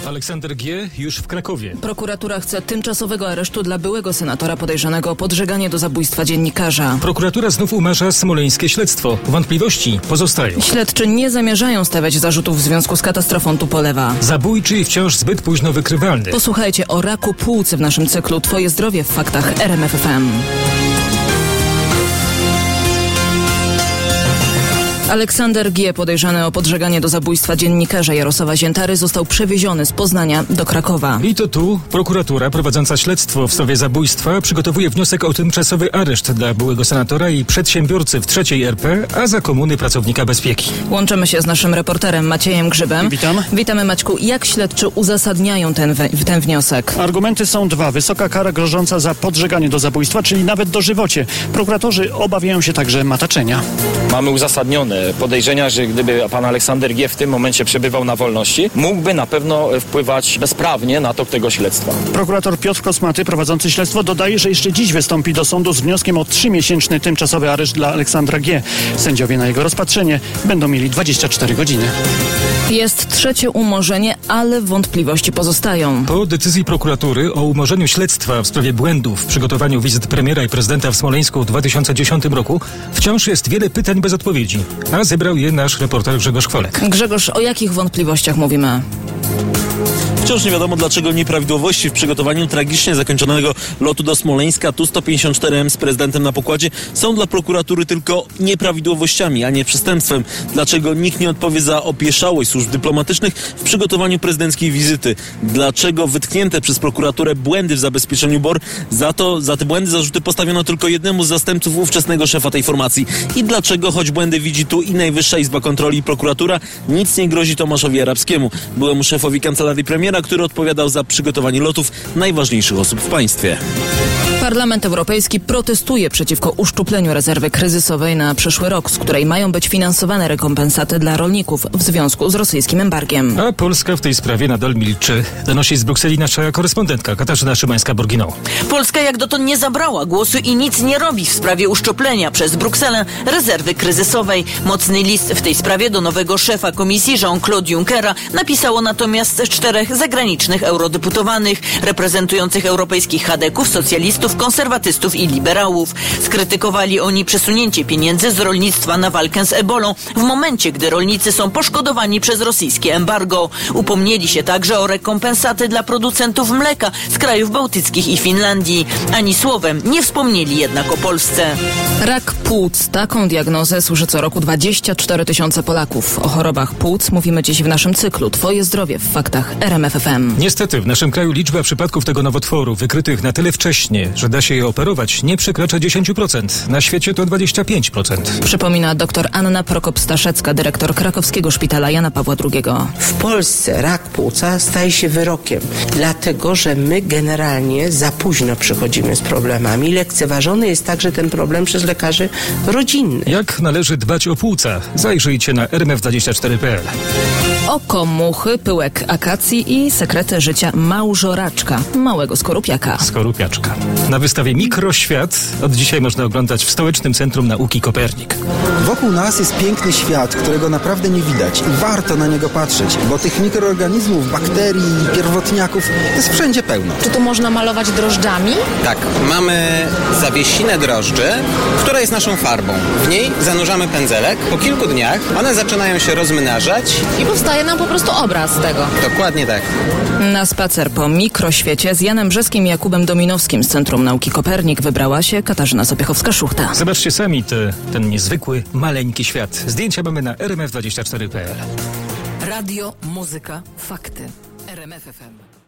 Aleksander G. już w Krakowie. Prokuratura chce tymczasowego aresztu dla byłego senatora podejrzanego o podżeganie do zabójstwa dziennikarza. Prokuratura znów umarza smoleńskie śledztwo. Wątpliwości pozostają. Śledczy nie zamierzają stawiać zarzutów w związku z katastrofą Tupolewa. Zabójczy i wciąż zbyt późno wykrywalny. Posłuchajcie o raku płuc w naszym cyklu Twoje zdrowie w faktach RMF FM. Aleksander G., podejrzany o podżeganie do zabójstwa dziennikarza Jarosława Ziętary, został przewieziony z Poznania do Krakowa. I to tu prokuratura prowadząca śledztwo w sprawie zabójstwa przygotowuje wniosek o tymczasowy areszt dla byłego senatora i przedsiębiorcy w III RP, a za komuny pracownika bezpieki. Łączymy się z naszym reporterem Maciejem Grzybem. Witam. Witamy, Maćku. Jak śledczy uzasadniają ten wniosek? Argumenty są dwa. Wysoka kara grożąca za podżeganie do zabójstwa, czyli nawet dożywocie. Prokuratorzy obawiają się także mataczenia. Mamy uzasadnione podejrzenia, że gdyby pan Aleksander G. w tym momencie przebywał na wolności, mógłby na pewno wpływać bezprawnie na tok tego śledztwa. Prokurator Piotr Kosmaty, prowadzący śledztwo, dodaje, że jeszcze dziś wystąpi do sądu z wnioskiem o 3-miesięczny tymczasowy areszt dla Aleksandra G. Sędziowie na jego rozpatrzenie będą mieli 24 godziny. Jest trzecie umorzenie, ale wątpliwości pozostają. Po decyzji prokuratury o umorzeniu śledztwa w sprawie błędów w przygotowaniu wizyt premiera i prezydenta w Smoleńsku w 2010 roku wciąż jest wiele pytań bez odpowiedzi, a zebrał je nasz reporter Grzegorz Kwolek. Grzegorz, o jakich wątpliwościach mówimy? Wciąż nie wiadomo, dlaczego nieprawidłowości w przygotowaniu tragicznie zakończonego lotu do Smoleńska Tu-154M z prezydentem na pokładzie są dla prokuratury tylko nieprawidłowościami, a nie przestępstwem. Dlaczego nikt nie odpowie za opieszałość służb dyplomatycznych w przygotowaniu prezydenckiej wizyty? Dlaczego wytknięte przez prokuraturę błędy w zabezpieczeniu BOR, za te błędy zarzuty postawiono tylko jednemu z zastępców ówczesnego szefa tej formacji? I dlaczego, choć błędy widzi tu i Najwyższa Izba Kontroli i prokuratura, nic nie grozi Tomaszowi Arabskiemu, byłemu szefowi kancelarii premiera, który odpowiadał za przygotowanie lotów najważniejszych osób w państwie. Parlament Europejski protestuje przeciwko uszczupleniu rezerwy kryzysowej na przyszły rok, z której mają być finansowane rekompensaty dla rolników w związku z rosyjskim embargiem. A Polska w tej sprawie nadal milczy. Donosi z Brukseli nasza korespondentka Katarzyna Szymańska-Borginą. Polska jak dotąd nie zabrała głosu i nic nie robi w sprawie uszczuplenia przez Brukselę rezerwy kryzysowej. Mocny list w tej sprawie do nowego szefa komisji Jean-Claude Junckera napisało natomiast 4 zagranicznych eurodeputowanych reprezentujących europejskich chadeków, socjalistów, konserwatystów i liberałów. Skrytykowali oni przesunięcie pieniędzy z rolnictwa na walkę z ebolą w momencie, gdy rolnicy są poszkodowani przez rosyjskie embargo. Upomnieli się także o rekompensaty dla producentów mleka z krajów bałtyckich i Finlandii. Ani słowem nie wspomnieli jednak o Polsce. Rak płuc. Taką diagnozę słyszy co roku 24 000 Polaków. O chorobach płuc mówimy dziś w naszym cyklu Twoje zdrowie w faktach RMF FM. Niestety w naszym kraju liczba przypadków tego nowotworu wykrytych na tyle wcześnie, że da się je operować, nie przekracza 10%. Na świecie to 25%. Przypomina dr Anna Prokop-Staszecka, dyrektor krakowskiego szpitala Jana Pawła II. W Polsce rak płuca staje się wyrokiem, dlatego że my generalnie za późno przychodzimy z problemami. Lekceważony jest także ten problem przez lekarzy rodzinnych. Jak należy dbać o płuca? Zajrzyjcie na rmf24.pl. Oko muchy, pyłek akacji i sekrety życia małżoraczka, małego skorupiaka. Skorupiaczka. Na wystawie Mikroświat od dzisiaj można oglądać w Stołecznym Centrum Nauki Kopernik. Wokół nas jest piękny świat, którego naprawdę nie widać i warto na niego patrzeć, bo tych mikroorganizmów, bakterii, pierwotniaków jest wszędzie pełno. Czy tu można malować drożdżami? Tak, mamy zawiesinę drożdży, która jest naszą farbą. W niej zanurzamy pędzelek. Po kilku dniach one zaczynają się rozmnażać i powstaje nam po prostu obraz tego. Dokładnie tak. Na spacer po mikroświecie z Janem Brzeskim i Jakubem Dominowskim z Centrum Nauki Kopernik wybrała się Katarzyna Sopiechowska-Szuchta. Zobaczcie sami ten niezwykły, maleńki świat. Zdjęcia mamy na rmf24.pl. Radio, muzyka, fakty. RMF FM.